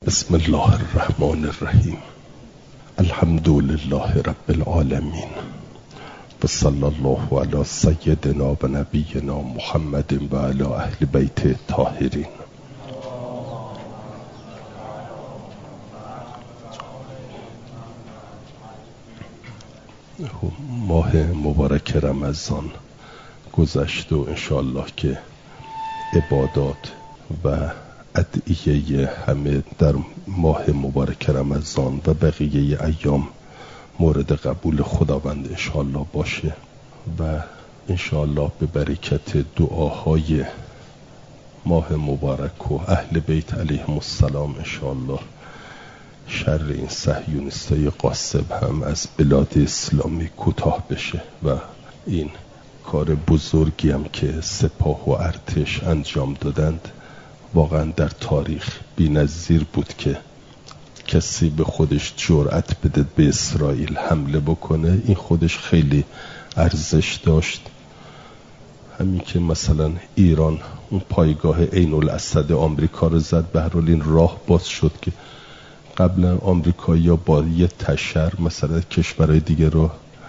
بسم الله الرحمن الرحیم. الحمد لله رب العالمین و صلی الله علی سیدنا و نبینا محمد و علی اهل بیت الطاهرین. ماه مبارک رمضان گذشت و انشاءالله که عبادات و ادعیه همه در ماه مبارک رمضان و بقیه ایام مورد قبول خداوند انشاءالله باشه و انشاءالله به برکت دعاهای ماه مبارک و اهل بیت علیهم السلام انشاءالله شر این صهیونیستای غاصب هم از بلاد اسلامی کوتاه بشه و این کار بزرگی هم که سپاه و ارتش انجام دادند واقعا در تاریخ بی‌نظیر بود که کسی به خودش جرأت بده به اسرائیل حمله بکنه. این خودش خیلی ارزش داشت. همین که مثلا ایران اون پایگاه عین الاسد آمریکا رو زد، به هر حال این راه باز شد که قبلا آمریکایی‌ها با یه تشر مثلا کشورهای دیگه رو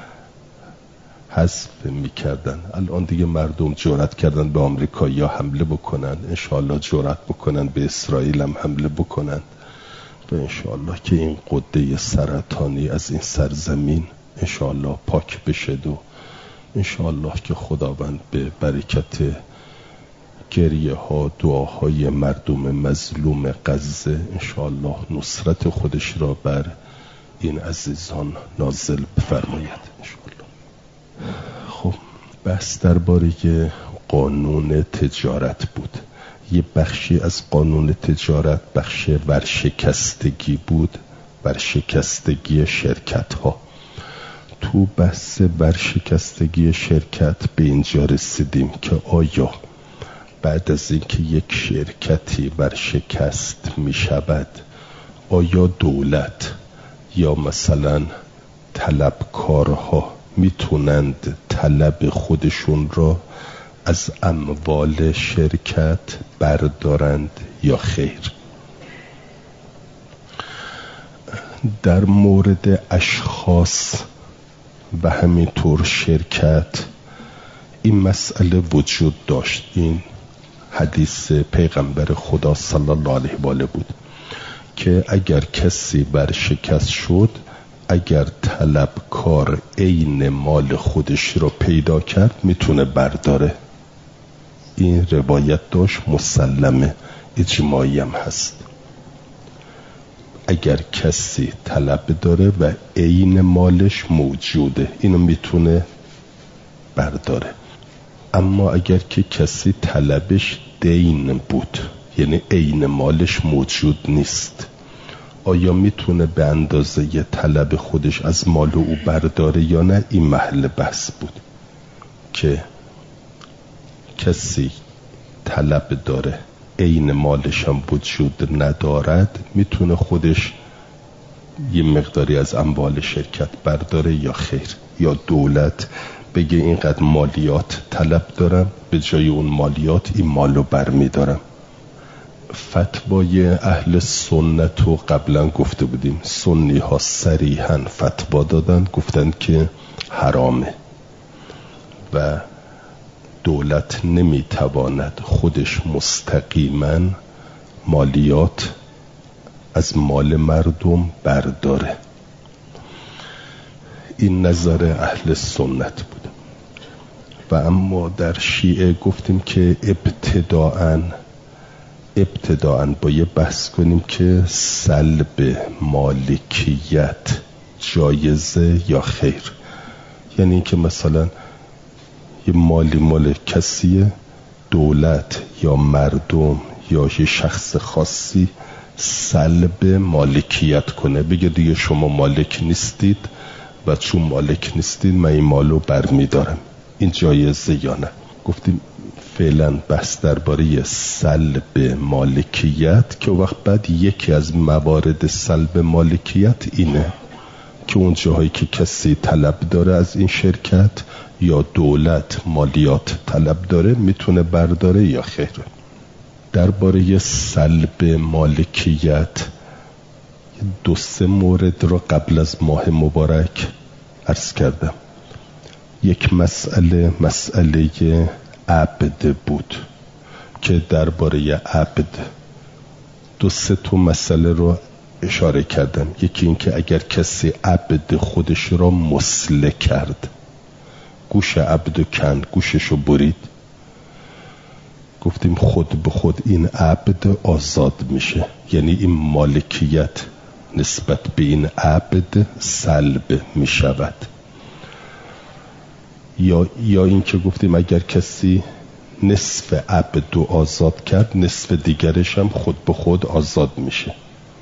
حذف میکردن، الان دیگه مردم جرأت کردن به آمریکایی‌ها حمله بکنن، انشاءالله جرأت بکنن به اسرائیل هم حمله بکنن و انشاءالله که این قده سرطانی از این سرزمین انشاءالله پاک بشه و انشاءالله که خداوند به برکت گریه ها دعاهای مردم مظلوم غزه انشاءالله نصرت خودش را بر این عزیزان نازل بفرماید انشاءالله. خب بحث درباره قانون تجارت بود. یه بخشی از قانون تجارت بخش ورشکستگی بود، ورشکستگی شرکت ها. تو بحث ورشکستگی شرکت به اینجا رسیدیم که آیا بعد از اینکه یک شرکتی ورشکست می شود آیا دولت یا مثلا طلبکارها میتونند طلب خودشون را از اموال شرکت بردارند یا خیر؟ در مورد اشخاص و همینطور شرکت این مسئله وجود داشت. این حدیث پیغمبر خدا صلی الله علیه و آله بود که اگر کسی ورشکست شد، اگر طلبکار عین مال خودش رو پیدا کرد میتونه برداره. این روایت داشت، مسلمه، اجماعی هم هست. اگر کسی طلب داره و عین مالش موجوده اینو میتونه برداره. اما اگر که کسی طلبش دین بود یعنی عین مالش موجود نیست، آیا میتونه به اندازه ی طلب خودش از مال او برداره یا نه؟ این محل بحث بود که کسی طلب داره عین مالش هم وجود ندارد میتونه خودش یه مقداری از اموال شرکت برداره یا خیر؟ یا دولت بگه اینقدر مالیات طلب دارم، به جای اون مالیات این مالو برمیدارم. فتوای اهل سنت رو قبلا گفته بودیم، سنی ها صریحاً فتوا دادن، گفتن که حرامه و دولت نمیتواند خودش مستقیما مالیات از مال مردم برداره. این نظر اهل سنت بود. و اما در شیعه گفتیم که ابتداءً با یه بحث کنیم که سلب مالکیت جایزه یا خیر. یعنی که مثلا یه مالی مال کسیه، دولت یا مردم یا یه شخص خاصی سلب مالکیت کنه، بگه دیگه شما مالک نیستید و چون مالک نیستید من این مالو برمیدارم. این جایزه یا نه؟ گفتیم فعلا بحث درباره سلب مالکیت که وقت بعد یکی از موارد سلب مالکیت اینه که اون جاهایی که کسی طلب داره از این شرکت یا دولت مالیات طلب داره میتونه برداره یا خیر. درباره سلب مالکیت 2-3 مورد را قبل از ماه مبارک عرض کردم. یک مسئله عبد بود که درباره عبد 2-3 تا مسئله رو اشاره کردم. یکی این که اگر کسی عبد خودش را مسله کرد، گوش عبد و کند، گوشش رو برید، گفتیم خود به خود این عبد آزاد میشه، یعنی این مالکیت نسبت به این عبد سلب میشود. یا این که گفتیم اگر کسی نصف عبد رو آزاد کرد، نصف دیگرش هم خود به خود آزاد میشه.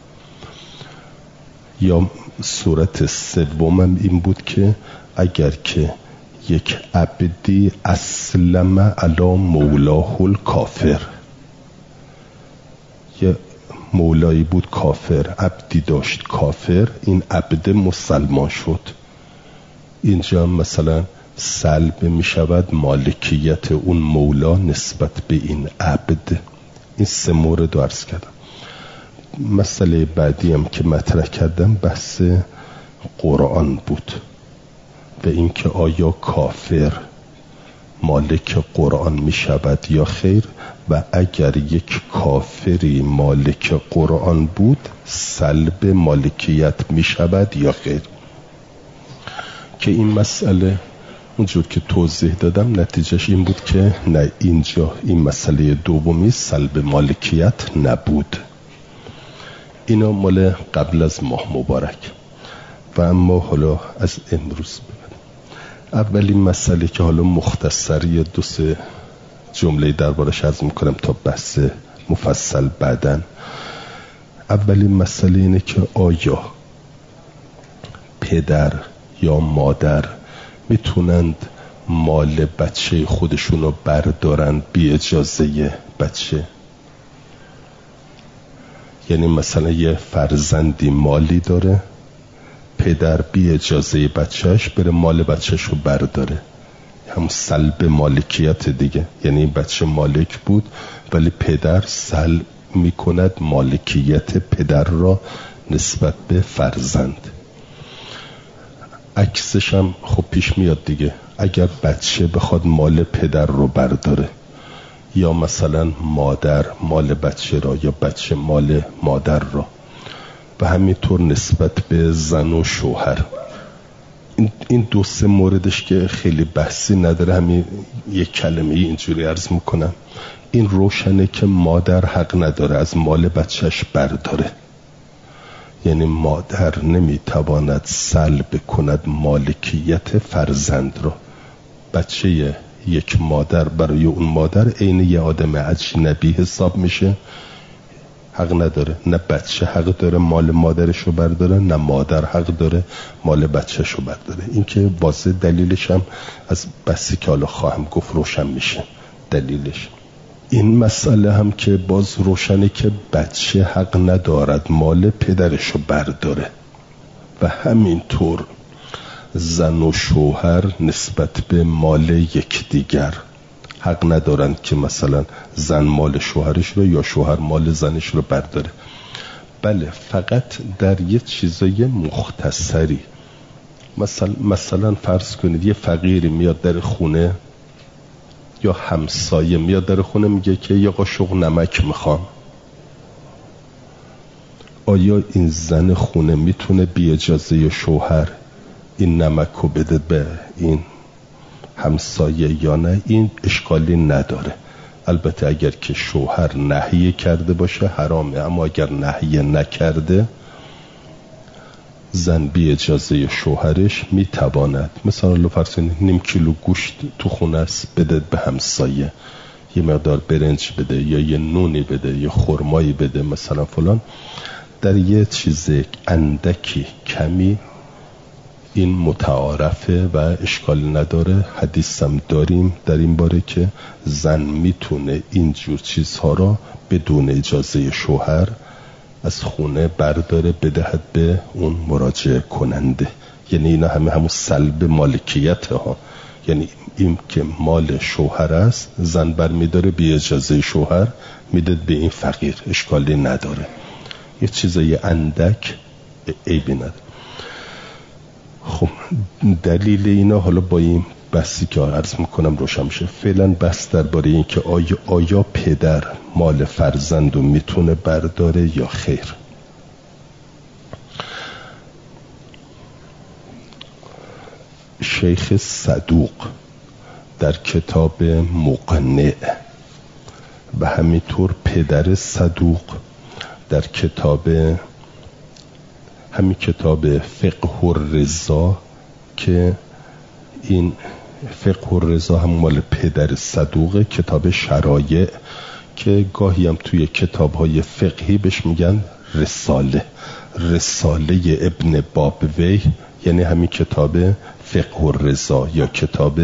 یا صورت سومم این بود که اگر که یک عبدی اسلم علی مولاه الکافر، یه مولایی بود کافر، عبدی داشت کافر، این عبد مسلمان شد، اینجا مثلا سلب می شود مالکیت اون مولا نسبت به این عبد. این 3 مورد عرض کردم. مسئله بعدی هم که مطرح کردم بحث قرآن بود و اینکه آیا کافر مالک قرآن می شود یا خیر، و اگر یک کافری مالک قرآن بود سلب مالکیت می شود یا خیر. که این مسئله اونجور که توضیح دادم نتیجهش این بود که نه، اینجا این مسئله دومی سلب مالکیت نبود. اینا مال قبل از ماه مبارک. و اما حالا از امروز ببینیم. اولین مسئله که حالا مختصر 2-3 جمله دربارش عرض میکنم تا بحث مفصل بعدن. اولین مسئله اینه که آیا پدر یا مادر میتونند مال بچه خودشون رو بردارن بی اجازه بچه؟ یعنی مثلا یه فرزندی مالی داره، پدر بی اجازه بچهش بره مال بچهش رو برداره، هم سلب مالکیت دیگه. یعنی این بچه مالک بود ولی پدر سلب میکند مالکیت پدر را نسبت به فرزند. عکسش هم خب پیش میاد دیگه، اگر بچه بخواد مال پدر رو برداره، یا مثلا مادر مال بچه را یا بچه مال مادر را، و همینطور نسبت به زن و شوهر. این 2-3 موردش که خیلی بحثی نداره، همین یک کلمه اینجوری عرض میکنم. این روشنه که مادر حق نداره از مال بچهش برداره، یعنی مادر نمیتواند سلب کند مالکیت فرزند را. بچه یک مادر برای اون مادر عین یه آدم اجنبی حساب میشه، حق نداره. نه بچه حق داره مال مادرش رو برداره، نه مادر حق داره مال بچهش رو برداره. این که بازه دلیلش هم از بحثی که حالا خواهم گفت روشن میشه دلیلش. این مسئله هم که باز روشنه که بچه حق ندارد مال پدرش رو برداره، و همینطور زن و شوهر نسبت به مال یکدیگر حق ندارند که مثلا زن مال شوهرش رو یا شوهر مال زنش رو برداره. بله، فقط در یه چیزای مختصری. مثلا فرض کنید یه فقیری میاد در خونه، یا همسایه میاد در خونه میگه که یه قاشق نمک میخوام. آیا این زن خونه میتونه بی اجازه شوهر این نمک رو بده به این همسایه یا نه؟ این اشکالی نداره. البته اگر که شوهر نهی کرده باشه حرامه، اما اگر نهی نکرده زن بی اجازه شوهرش میتواند مثلا فرض کنید 0.5 کیلو گوشت تو خونه است بده به همسایه، یه مقدار برنج بده یا یه نونی بده یا خرمایی بده مثلا فلان، در یه چیز اندکی کمی این متعارفه و اشکال نداره. حدیث هم داریم در این باره که زن میتونه اینجور چیزها را بدون اجازه شوهر از خونه برداره بدهد به اون مراجعه کننده. یعنی اینا همون سلب مالکیت ها، یعنی این که مال شوهر است زن بر میداره بی اجازه شوهر میداد به این فقیر، اشکالی نداره. یه چیزای اندک عیبی نداره. خب دلیل اینا حالا با این بحثی که عرض میکنم روشن میشه. فعلا بحث درباره این که آیا پدر مال فرزند رو میتونه برداره یا خیر. شیخ صدوق در کتاب مقنع و همینطور پدر صدوق در همین کتاب فقه الرضا، که این فقه الرضا هم مال پدر صدوقه، کتاب شرایع که گاهی هم توی کتاب‌های فقهی بهش میگن رساله ابن بابوی، یعنی همین کتاب فقه الرضا یا کتاب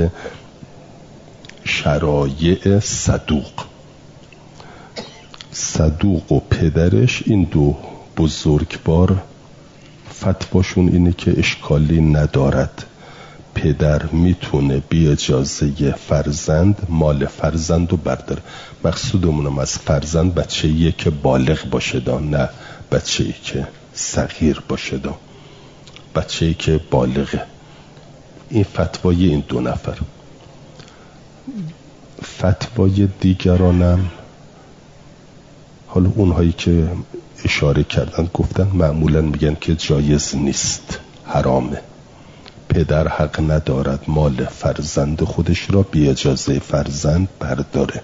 شرایع صدوق و پدرش، این دو بزرگوار فتواشون اینه که اشکالی ندارد، پدر میتونه بی اجازه فرزند مال فرزند رو برداره. مقصودمونم از فرزند بچه‌ایه که بالغ باشه نه بچه‌ای که صغیر باشه بچه‌ای که بالغه. این فتوای این دو نفر. فتوای دیگرانم حالا اونهایی که اشاره کردن گفتن معمولا میگن که جایز نیست، حرامه، پدر حق ندارد مال فرزند خودش را بی اجازه فرزند برداره.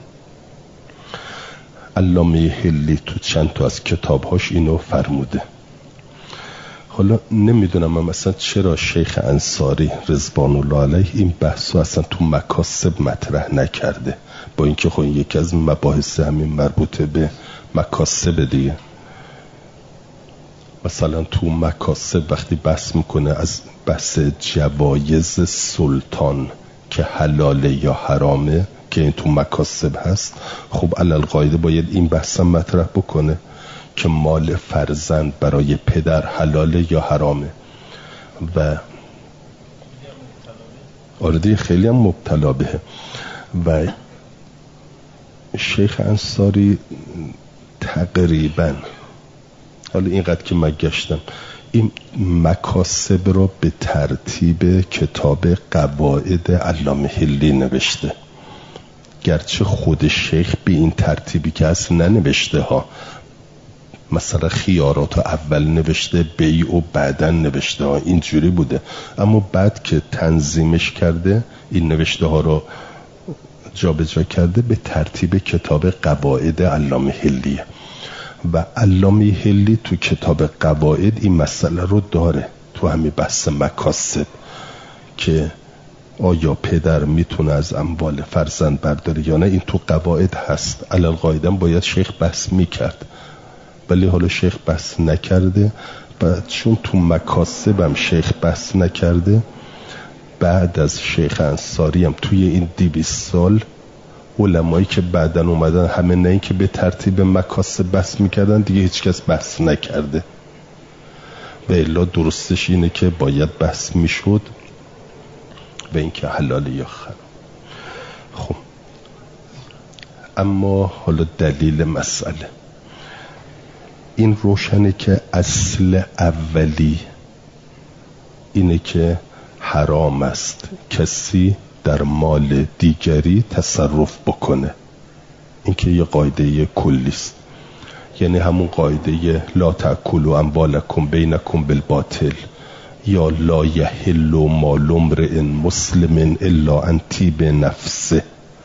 علامه حلی تو چند تا از کتابهاش اینو فرموده. حالا نمیدونم مثلا چرا شیخ انصاری رضوان الله علیه این بحثو اصلا تو مکاسب مطرح نکرده، با اینکه خب یکی از مباحث همین مربوطه به مکاسب دیگه. مثلا تو مکاسب وقتی بحث میکنه از بحث جوایز سلطان که حلاله یا حرامه، که این تو مکاسب هست، خب علل قاعده باید این بحث مطرح بکنه که مال فرزند برای پدر حلاله یا حرامه. و آردی خیلی هم مبتلا بهه. و شیخ انصاری تقریبا، حالا اینقدر که من گشتم، این مکاسب رو به ترتیب کتاب قواعد علامه حلی نوشته، گرچه خود شیخ به این ترتیبی که اصلا ننوشته ها، مثلا خیارات رو اول نوشته، بیع و بعدن نوشته ها، اینجوری بوده، اما بعد که تنظیمش کرده این نوشته ها رو جابجا کرده به ترتیب کتاب قواعد علامه حلیه. و علامه حلی تو کتاب قواعد این مسئله رو داره، تو همین بحث مکاسب، که آیا پدر میتونه از اموال فرزند برداره یا نه، این تو قواعد هست. علل قاعده باید شیخ بحث میکرد، ولی حالا شیخ بحث نکرده. بعد چون تو مکاسب هم شیخ بحث نکرده، بعد از شیخ انصاری هم توی این 200 سال علمایی که بعدن اومدن همه نه این که به ترتیب مکاسب بحث میکردن، دیگه هیچ کس بحث نکرده. و الا درستش اینه که باید بحث میشد و این که حلال یا حرام. خب اما حالا دلیل مسئله این روشنه که اصل اولی اینه که حرام است کسی در مال دیگری تصرف بکنه. این که یه قاعده کلی است، یعنی همون قاعده لا تأکلوا اموالکم بینکم بالباطل، یا لا یحل مال امرئ مسلم الا عن طیب نفسه،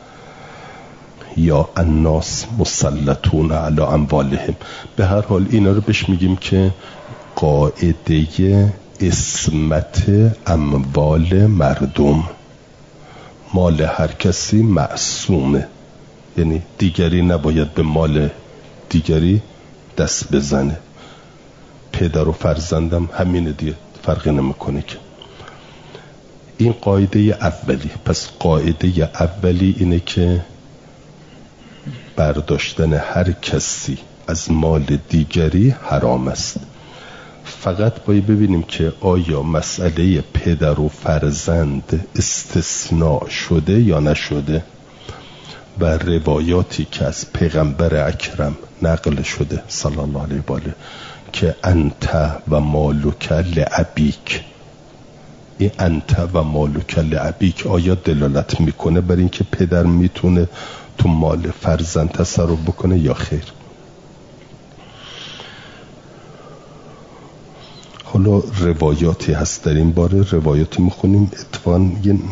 یا الناس مسلطون علی اموالهم. به هر حال اینا رو بهش میگیم که قاعده عصمت اموال مردم، مال هر کسی معصومه، یعنی دیگری نباید به مال دیگری دست بزنه. پدر و فرزندم همینه دیگه، فرقی نمیکنه که. این قاعده اولی. پس قاعده اولی اینه که برداشتن هر کسی از مال دیگری حرام است. فقط باید ببینیم که آیا مسئله پدر و فرزند استثناء شده یا نشده. و روایاتی که از پیغمبر اکرم نقل شده صلی الله علیه و آله که انت و مالک لابیک، این انت و مالک لابیک آیا دلالت میکنه بر این که پدر میتونه تو مال فرزند تصرف بکنه یا خیر؟ حالا روایاتی هست در این باره، روایاتی میخونیم اتفاقا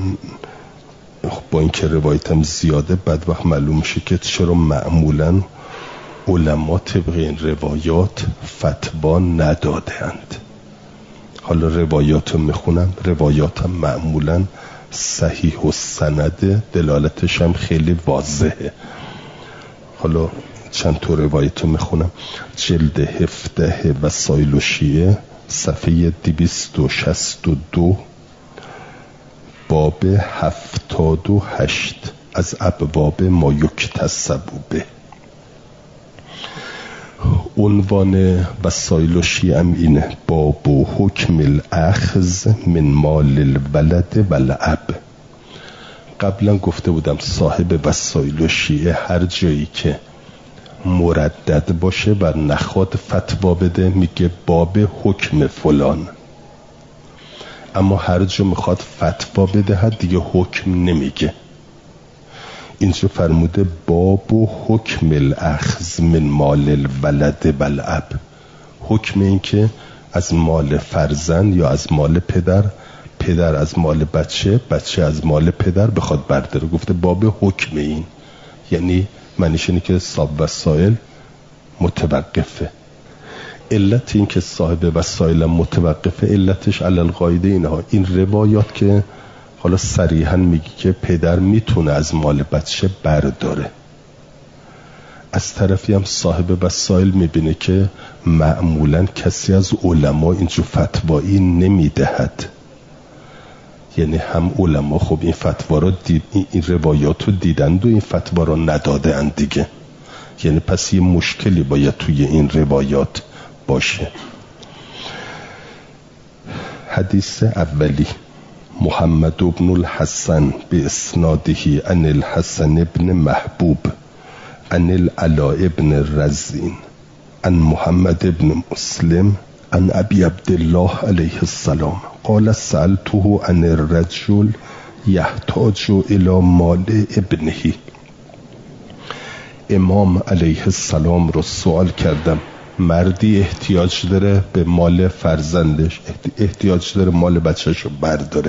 با اینکه روایتم زیاده بعد وقت معلوم میشه که چرا معمولا علما طبق این روایات فتوا ندادند. حالا روایاتو میخونم، روایاتم معمولا صحیح و سند، دلالتش هم خیلی واضحه. حالا چند تا روایتو میخونم. جلد 17 وسائل الشیعه صفحه 262 باب 78 از ابواب ما یکتسب به. عنوان وسائل الشیعه هم اینه: باب حکم الاخذ من مال الولد و الاب. قبلا گفته بودم صاحب وسائل الشیعه هر جایی که مردد باشه و نخواد فتوا بده میگه باب حکم فلان، اما هر جا میخواد فتوا بده دیگه حکم نمیگه. اینجا فرموده باب و حکم الاخذ من مال الولد و الاب، حکم این که از مال فرزند یا از مال پدر، پدر از مال بچه، بچه از مال پدر بخواد برداره. گفته باب حکم این، یعنی معنیش اینه که صاحب وسائل متوقفه. علت این که صاحب وسائل متوقفه علتش علل قاعده اینها، این روایات که حالا صریحا میگی که پدر میتونه از مال بچه برداره، از طرفی هم صاحب وسائل میبینه که معمولا کسی از علما اینجور فتوایی نمیدهد. یعنی هم علما خب این فتوا رو این روایات رو دیدند و این فتوا رو نداده اند دیگه. یعنی پس یه مشکلی باید توی این روایات باشه. حدیث اولی: محمد بن الحسن به اسناده عن الحسن ابن محبوب عن العلاء ابن رزین عن محمد ابن مسلم عن ابی عبدالله علیه السلام قال سألته عن الرجل یحتاج الى مال ابنه. امام علیه السلام رو سوال کردم، مردی احتیاج داره به مال فرزندش، احتیاج داره مال بچه‌شو برداره،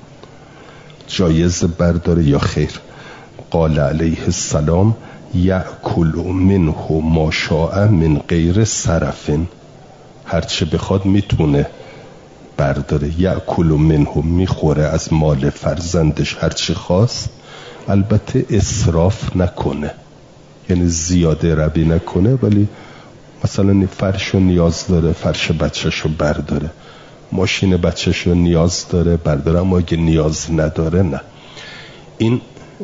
جایز برداره یا خیر؟ قال علیه السلام یأکل منه ما شاء من غیر صرف، هرچه بخواد میتونه برداره. یأکل منه، میخوره از مال فرزندش هرچی خواست، البته اسراف نکنه، یعنی زیاده روی نکنه، ولی مثلا فرشو نیاز داره فرش بچه‌شو برداره، ماشین بچه‌شو نیاز داره برداره، اما اگه نیاز نداره نه. این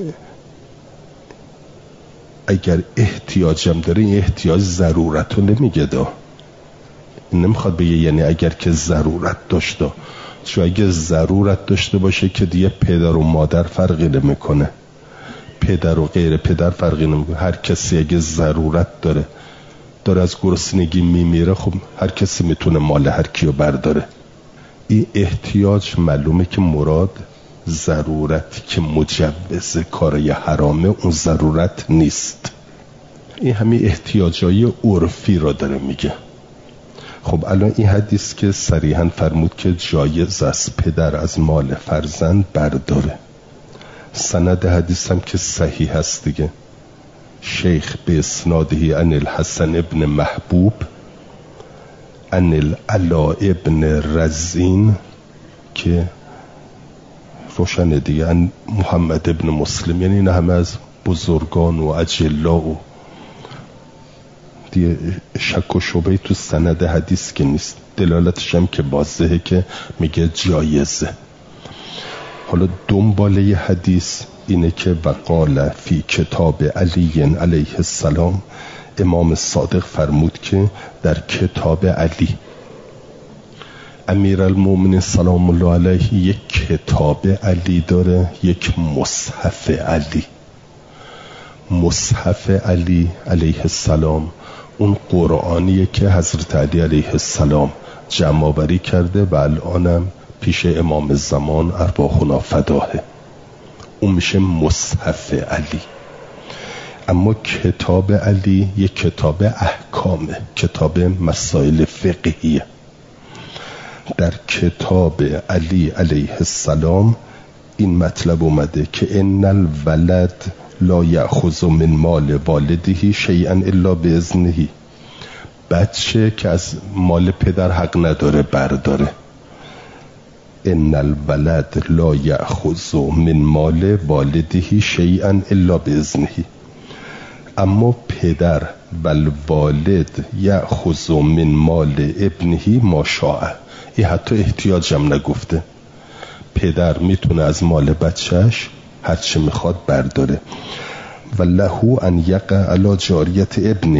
اگر احتیاجم داره، این احتیاج ضرورت رو نمیگه دا، این نمیخواد بگه یعنی اگر که ضرورت داشته، چون اگه ضرورت داشته باشه که دیگه پدر و مادر فرقی نمیکنه، پدر و غیر پدر فرقی نمیکنه. هر کسی اگه ضرورت داره از گرسنگی میمیره، خب هر کسی میتونه مال هر کیو برداره. این احتیاج معلومه که مراد ضرورت که مجوز کارای حرامه، اون ضرورت نیست. این همین احتیاجای عرفی را داره میگه. خب الان این حدیث که صریحا فرمود که جایز است پدر از مال فرزند برداره، سند حدیث هم که صحیح هست دیگه. شیخ به اسناده عن الحسن ابن محبوب عن العلاء ابن رزین که روشنه دیگه، عن محمد ابن مسلم، یعنی این همه از بزرگان و اجلا و دیگه شک و شبهی تو سند حدیث که نیست، دلالتش هم که واضحه که میگه جایزه. حالا دنباله حدیث اینه که وقال فی کتاب علی علیه السلام، امام صادق فرمود که در کتاب علی، امیر المومنین سلام الله علیه یک کتاب علی داره، یک مصحف علی. مصحف علی علیه السلام اون قرآنیه که حضرت علی علیه السلام جمع آوری کرده و الانم پیش امام زمان ارواحنا فداهه. اون میشه مصحف علی. اما کتاب علی یک کتاب احکامه، کتاب مسائل فقهیه. در کتاب علی علیه السلام این مطلب اومده که ان الولد لا یأخذ من مال والده شیئا الا باذنه. بچه که از مال پدر حق نداره برداره. ان الولد لا یأخذ من مال والده شیئا الا باذنه. اما پدر و الوالد یأخذ من مال ابنه ما شاء. این حتی احتیاج هم نگفته. پدر میتونه از مال بچهش هر چه میخواد برداره. و له ان یقع علی جاریت ابنه.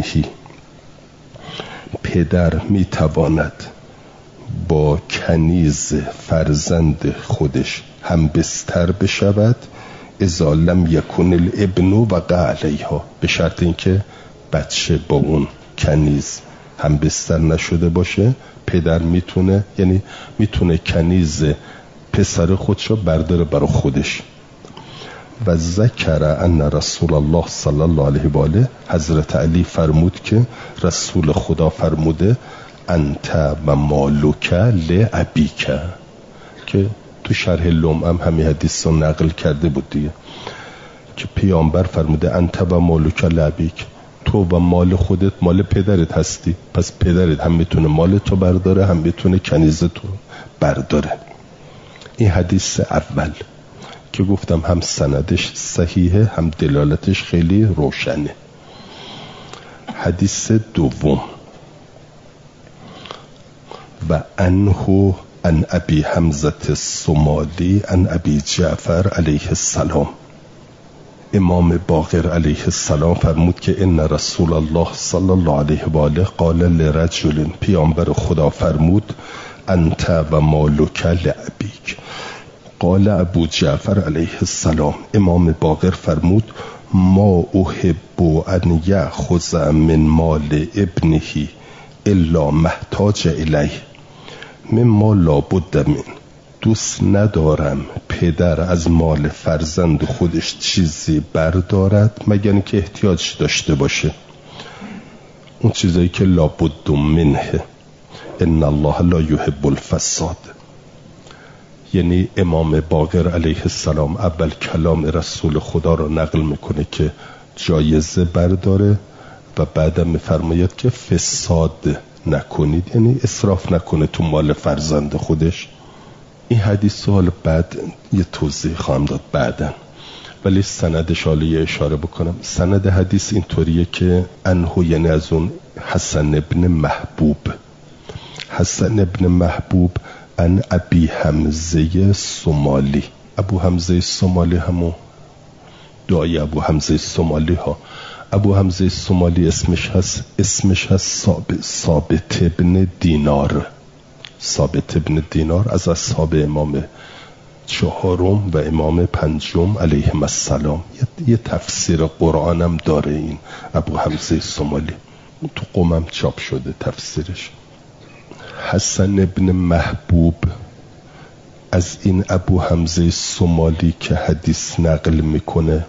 پدر میتواند با کنیز فرزند خودش هم بستر بشود اذا لم یکن الابن وقع علیها، به شرط اینکه بچه با اون کنیز هم بستر نشده باشه. پدر میتونه، یعنی میتونه کنیز پسر خودشو برداره برای خودش. و ذکر ان رسول الله صلی الله علیه و آله، حضرت علی فرمود که رسول خدا فرموده انت و مالک لابیک، که تو شرح لمعم همین حدیث رو نقل کرده بود دیگه، که پیامبر فرموده انت و مالک لابیک، تو و مال خودت مال پدرت هستی، پس پدرت هم میتونه مال تو برداره هم میتونه کنیز تو برداره. این حدیث اول که گفتم هم سندش صحیحه هم دلالتش خیلی روشنه. حدیث دوم و عنه عن ابی حمزه الصومالی عن ابی جعفر علیه السلام. امام باقر علیه السلام فرمود که ان رسول الله صلی الله علیه و آله قال لرجل، پیامبر خدا فرمود انت و مالک لابیک. قال ابو جعفر علیه السلام، امام باقر فرمود ما احب ان یأخذ من مال ابنه الا محتاج الیه مما لا بد من. دوست ندارم پدر از مال فرزند خودش چیزی بردارد مگر اینکه احتیاج داشته باشه، اون چیزایی که لا بد منه. ان الله لا یحب الفساد. یعنی امام باقر علیه السلام اول کلام رسول خدا رو نقل میکنه که جایزه برداره و بعدم میفرماید که فساد نکنید، یعنی اسراف نکنه تو مال فرزند خودش. این حدیث حالا بعد یه توضیح خواهم داد بعدن، ولی سندش حالا یه اشاره بکنم. سند حدیث اینطوریه که انه، یعنی از اون حسن ابن محبوب، حسن ابن محبوب ان ابی حمزه الصومالی. ابو حمزه الصومالی همون دعای ابو حمزه الصومالی ها. ابو حمزه الصومالی اسمش هست ثابت ابن دینار. ثابت ابن دینار از اصحاب امام چهارم و امام پنجم علیهم السلام. یه تفسیر قرآن هم داره این ابو حمزه الصومالی، تو قمم چاپ شده تفسیرش. حسن ابن محبوب از این ابو حمزه الصومالی که حدیث نقل میکنه،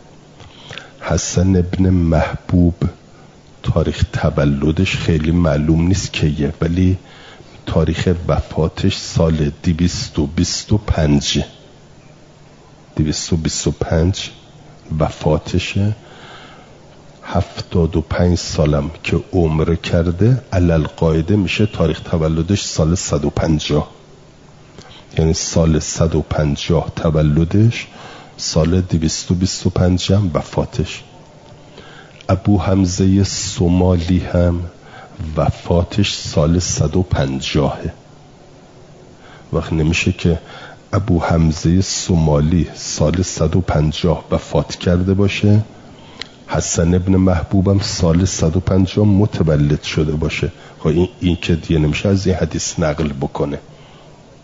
حسن ابن محبوب تاریخ تولدش خیلی معلوم نیست کیه، ولی تاریخ وفاتش سال 225 وفاتشه. 75 سالم که عمر کرده، علل قاعده میشه تاریخ تولدش سال 150، یعنی سال 150 تولدش، سال 225 هم وفاتش. ابو حمزه الصومالی هم وفاتش سال 150. وقت نمیشه که ابو حمزه الصومالی سال 150 وفات کرده باشه، حسن ابن محبوبم سال 150 متولد شده باشه. این که دیگه نمیشه از این حدیث نقل بکنه.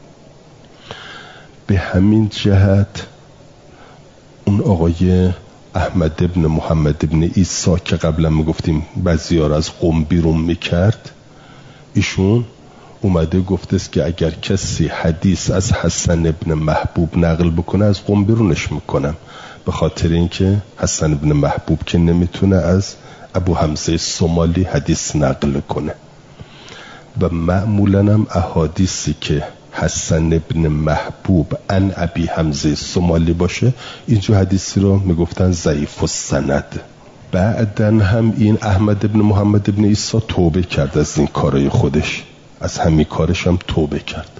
به همین جهت اون آقای احمد ابن محمد ابن عیسی که قبلا میگفتیم بعضی‌ها را از قم بیرون میکرد، ایشون اومده گفته است که اگر کسی حدیث از حسن ابن محبوب نقل بکنه از قم بیرونش میکنم، به خاطر اینکه حسن ابن محبوب که نمیتونه از ابو حمزه سومالی حدیث نقل کنه. و معمولاً هم احادیثی که حسن ابن محبوب عن ابی حمزه سومالی باشه اینجور حدیثی رو میگفتن ضعیف السند. بعدن هم این احمد ابن محمد ابن عیسی توبه کرد از این کارای خودش، از همین کارش هم توبه کرد.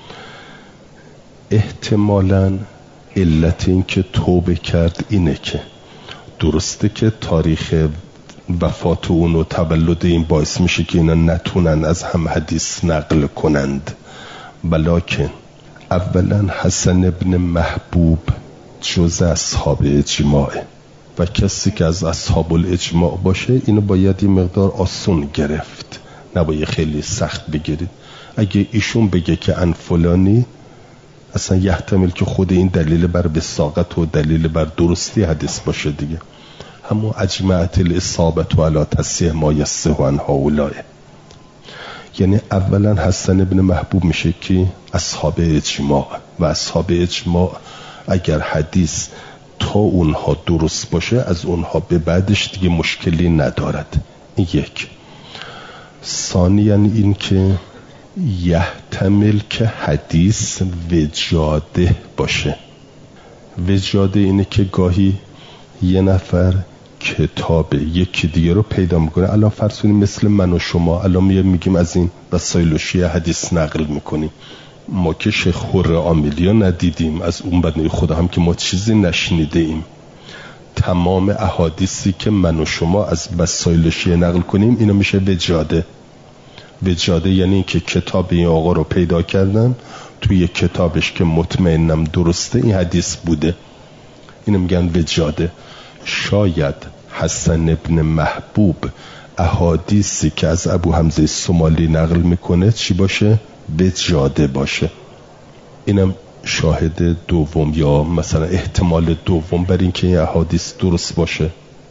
احتمالاً علت این که توبه کرد اینه که درسته که تاریخ وفات اون و تولد این باعث میشه که اینا نتونن از هم حدیث نقل کنند، ولکن اولا حسن ابن محبوب جز اصحاب اجماعه و کسی که از اصحاب الاجماع باشه اینو باید یه مقدار آسون گرفت، نباید خیلی سخت بگیرید. اگه ایشون بگه که ان فلانی، اصلا یحتمل که خود این دلیل بر وثاقت و دلیل بر درستی حدیث باشه دیگه. همون اجمعت الاصابت و علی تصحیح ما یصح عن هؤلاء. یعنی اولا حسن ابن محبوب میشه که اصحاب اجماع و اصحاب اجماع اگر حدیث تا اونها درست باشه از اونها به بعدش دیگه مشکلی ندارد. این یک. ثانیاً این که یحتمل که حدیث وجاده باشه. وجاده اینه که گاهی یه نفر کتاب یکی دیگه رو پیدا میکنه. الان فرض کنیم مثل من و شما الان میگیم از این وسایل شیعه حدیث نقل میکنیم. ما که شیخ حر عاملی رو ندیدیم، از اون بدنه خدا هم که ما چیزی نشنیده ایم. تمام احادیثی که من و شما از وسایل شیعه نقل کنیم اینا میشه وجاده. وجاده یعنی که کتاب این آقا رو پیدا کردن، توی کتابش که مطمئنم درسته این حدیث بوده، اینو میگن وجاده. شاید حسن ابن محبوب احادیثی که از ابو حمزه سومالی نقل میکنه چی باشه؟ وجاده باشه. اینم شاهد دوم یا مثلا احتمال دوم بر این که این احادیث درست باشه.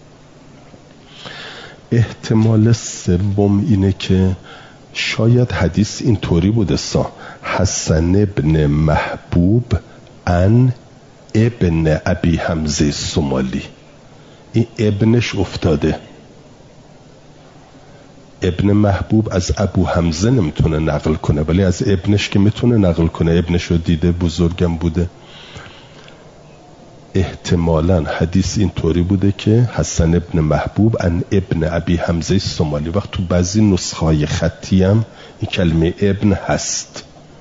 احتمال سوم اینه که شاید حدیث اینطوری بوده حسن ابن محبوب عن ابن ابی حمزه سومالی، این ابنش افتاده. ابن محبوب از ابو حمزه نمیتونه نقل کنه ولی از ابنش که میتونه نقل کنه، ابنش رو دیده، بزرگم بوده. احتمالاً حدیث اینطوری بوده که حسن ابن محبوب عن ابن ابی حمزه سومالی. وقت تو بعضی نسخه‌های خطی هم این کلمه ابن هست.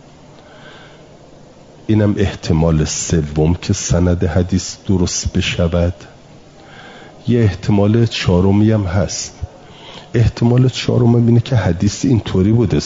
اینم احتمال سوم که سند حدیث درست بشود. یه احتمال چهارمی هم هست. احتمال چهارم اینه که حدیث اینطوری بوده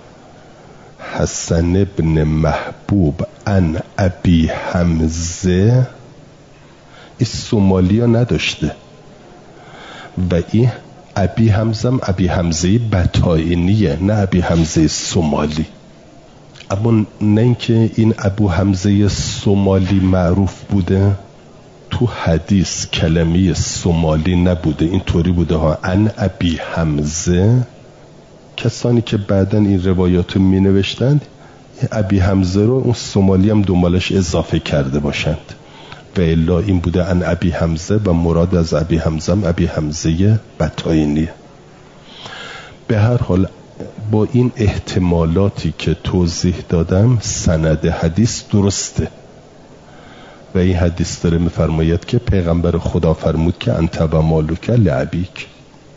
حسن ابن محبوب عن ابی حمزه، این سومالی ها نداشته و این ابی حمزه ابی حمزه بطائنیه، نه ابی حمزه سومالی. اما نه اینکه این ابو حمزه سومالی معروف بوده، تو حدیث کلمه سومالی نبوده، اینطوری بوده عن ابی حمزه. کسانی که بعدن این روایات رو می نوشتند ابی حمزه رو اون سومالی هم دنبالش اضافه کرده باشند و الا این بوده عن ابی حمزه و مراد از ابی حمزه ابی حمزه بطائنی. به هر حال با این احتمالاتی که توضیح دادم سند حدیث درسته و این حدیث داره میفرماید که پیغمبر خدا فرمود که انت و مالک لعبیک.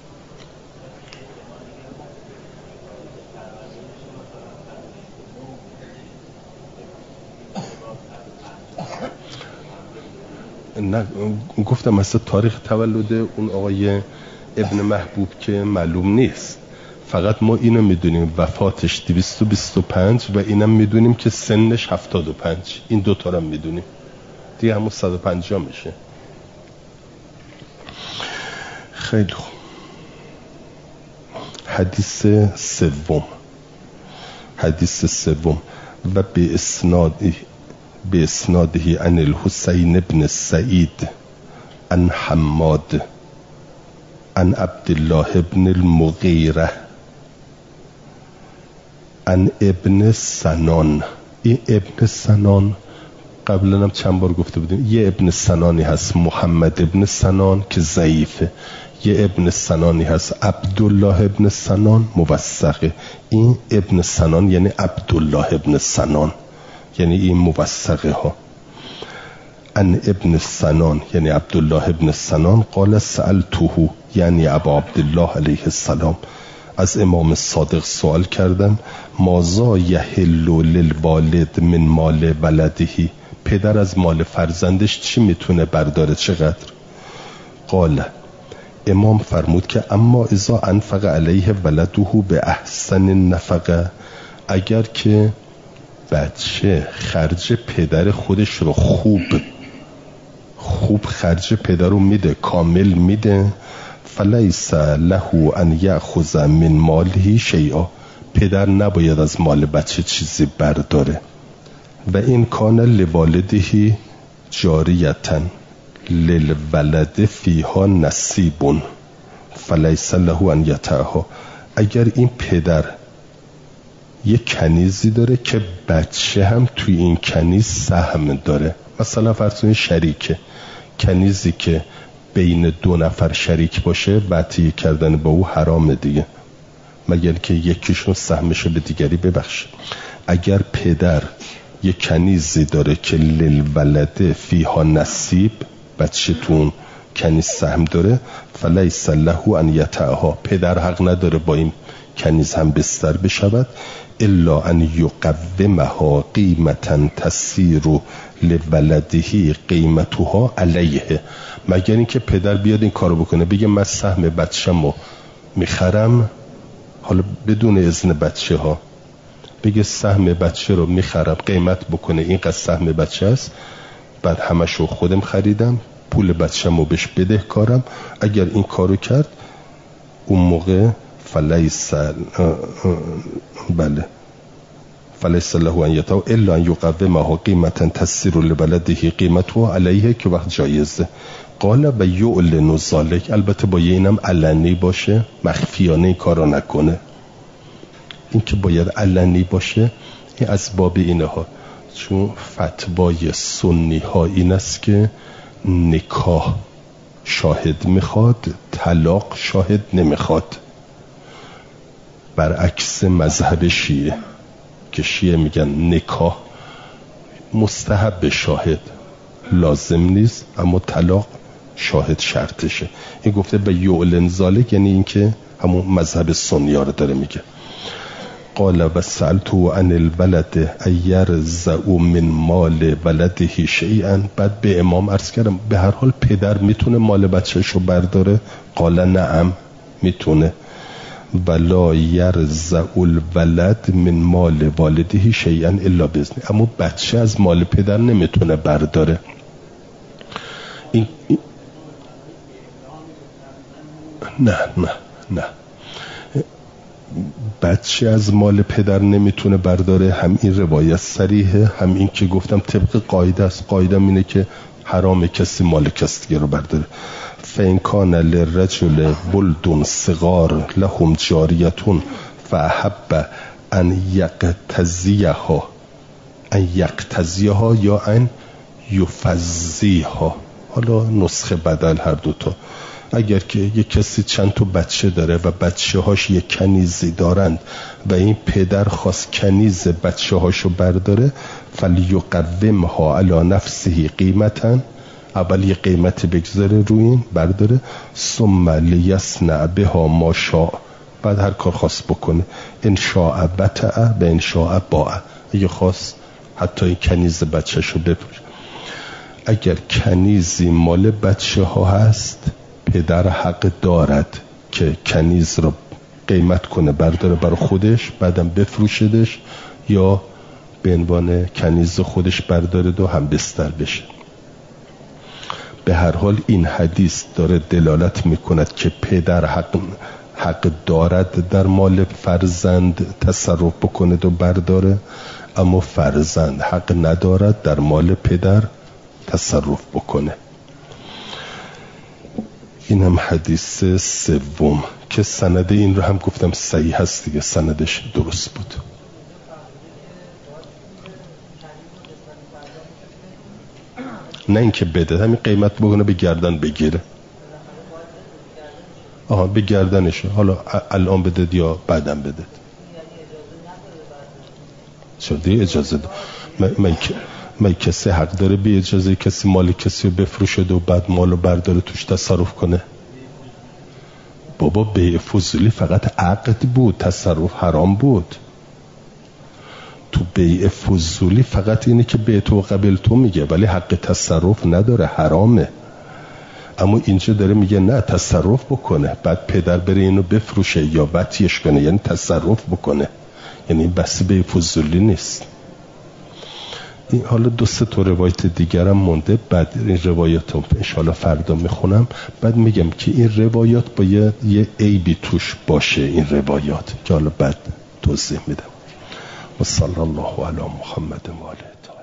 نه گفتم مثلا تاریخ تولد اون آقای ابن محبوب که معلوم نیست، فقط ما اینو میدونیم وفاتش 225 و اینم میدونیم که سنش 75. این دوتا رو میدونیم دیگه، همون 150 میشه. خیلی خوب. حدیث سوم و به اسناده عن الحسین ابن سعید عن حماد عن عبدالله ابن المغیره عن ابن سنان. این ابن سنان قبلا هم چند بار گفته بودیم، یه ابن سنانی هست محمد ابن سنان که ضعیفه، یه ابن سنانی هست عبدالله ابن سنان موثقه. این ابن سنان یعنی عبدالله ابن سنان، یعنی این موثقه ها. ان ابن سنان یعنی عبدالله ابن سنان قال سألته یعنی ابا عبدالله علیه السلام، از امام صادق سوال کردم ماذا یحل للوالد من مال ولده، پدر از مال فرزندش چی میتونه برداره، چقدر؟ قال، امام فرمود که اما اذا انفق علیه ولده به احسن النفقه، اگر که بچه خرج پدر خودش رو خوب خرج پدر رو میده، کامل میده، فلیس له ان یأخذ من ماله شیئا، پدر نباید از مال بچه چیزی برداره. و این کان لوالده جاریتن للولد فیها نصیب فلیس له ان یطعها، اگر این پدر یک کنیزی داره که بچه هم توی این کنیز سهم داره، مثلا فرض کنید شریکه، کنیزی که بین دو نفر شریک باشه وطیه کردن با او حرامه دیگه، مگر که یکیشون سهمشو به دیگری ببخشه. اگر پدر یک کنیزی داره که للولد فیها نصیب، بچه تون کنیز سهم داره، فلیس له ان یطعها، پدر حق نداره با این کنیز هم بستر بشود، الا ان یقومها قیمتا تسیر لولده قیمتها علیه، مگر اینکه پدر بیاد این کارو بکنه، بگه من سهم بچه‌مو میخرم، حالا بدون اذن بچه ها، بگه سهم بچه رو میخرم، قیمت بکنه اینقدر سهم بچه است، بعد همشو خودم خریدم، پول بچه‌مو بهش بدهکارم. اگر این کارو کرد اون موقع فلیس له ان یطع الا ان یقومها قیمتا تسیر لولده قیمتها علیه، که وقت جایزه. قال و یعلن ذلک، البته با اینم علنی باشه، مخفیانه این کارو نکنه. این که باید علنی باشه این از باب اینه ها، چون فتوای سنی ها این است که نکاح شاهد میخواد، طلاق شاهد نمیخواد، برعکس مذهب شیعه که شیعه میگن نکاح مستحب شاهد لازم نیست، اما طلاق شاهد شرطشه. این گفته به یعلن ذالک، یعنی این که همون مذهب سنی ها رو داره میگه. قال و سألتو عن الولد ایرزع من مال ولده شیئا، بعد به امام عرض کردم به هر حال پدر میتونه مال بچه‌شو برداره؟ قال نعم میتونه. ولا یرزع الولد من مال والده شیئا الا باذن، اما بچه از مال پدر نمیتونه برداره. نه بچه از مال پدر نمیتونه برداره، هم این روایت صریحه، هم این که گفتم طبق قاعده است. قاعده اینه که حرام کسی مال کسی دیگه رو برداره. فین کان للرجل ولد صغار لهم جاریتون فاحب ان یقتزیها یا ان یفزیها، حالا نسخه بدل هر دوتا. اگر که یک کسی چند تا بچه داره و بچه هاش یک کنیزی دارند و این پدر خواست کنیز بچه هاشو برداره، فلیقومها علی نفسه قیمتا، اول یه قیمت بگذاره روی این برداره، ثم لیصنع بها ما شاء، بعد هر کار خواست بکنه، ان شاء بتع و ان شاء باع، اگه خواست حتی این کنیز بچه شو بفروشه. اگر کنیزی مال بچه ها هست، پدر حق دارد که کنیز رو قیمت کنه برداره برای خودش، بعدم بفروشدش، یا به عنوان کنیز خودش برداره و هم بستر بشه. به هر حال این حدیث داره دلالت میکند که پدر حق دارد در مال فرزند تصرف بکنه و برداره، اما فرزند حق ندارد در مال پدر تصرف بکنه. اینم حدیث سوم که سند این رو هم گفتم صحیح هست دیگه، سندش درست بود. نه اینکه بده، همین قیمت بگونه به گردن بگیره. به گردنشه، حالا الان بده یا بعدم بده. شده اجازه ده. من کسی حق داره بی اجازه کسی مال کسی رو بفروشه و بعد مالو برداره توش تصرف کنه؟ بابا بیع فضولی فقط عقد بود، تصرف حرام بود. تو بیع فضولی فقط اینه که به تو قبل تو میگه ولی حق تصرف نداره، حرامه. اما اینجا داره میگه نه تصرف بکنه، بعد پدر بره اینو بفروشه یا وطیش کنه، یعنی تصرف بکنه، یعنی بس بیع فضولی نیست. این حالا 2-3 تا روایت دیگرم مونده، بعد این روایات رو انشاءالله فردا میخونم، بعد میگم که این روایات باید یه عیبی توش باشه، این روایات که حالا بعد توضیح میدم. و صلی الله علی محمد و آله.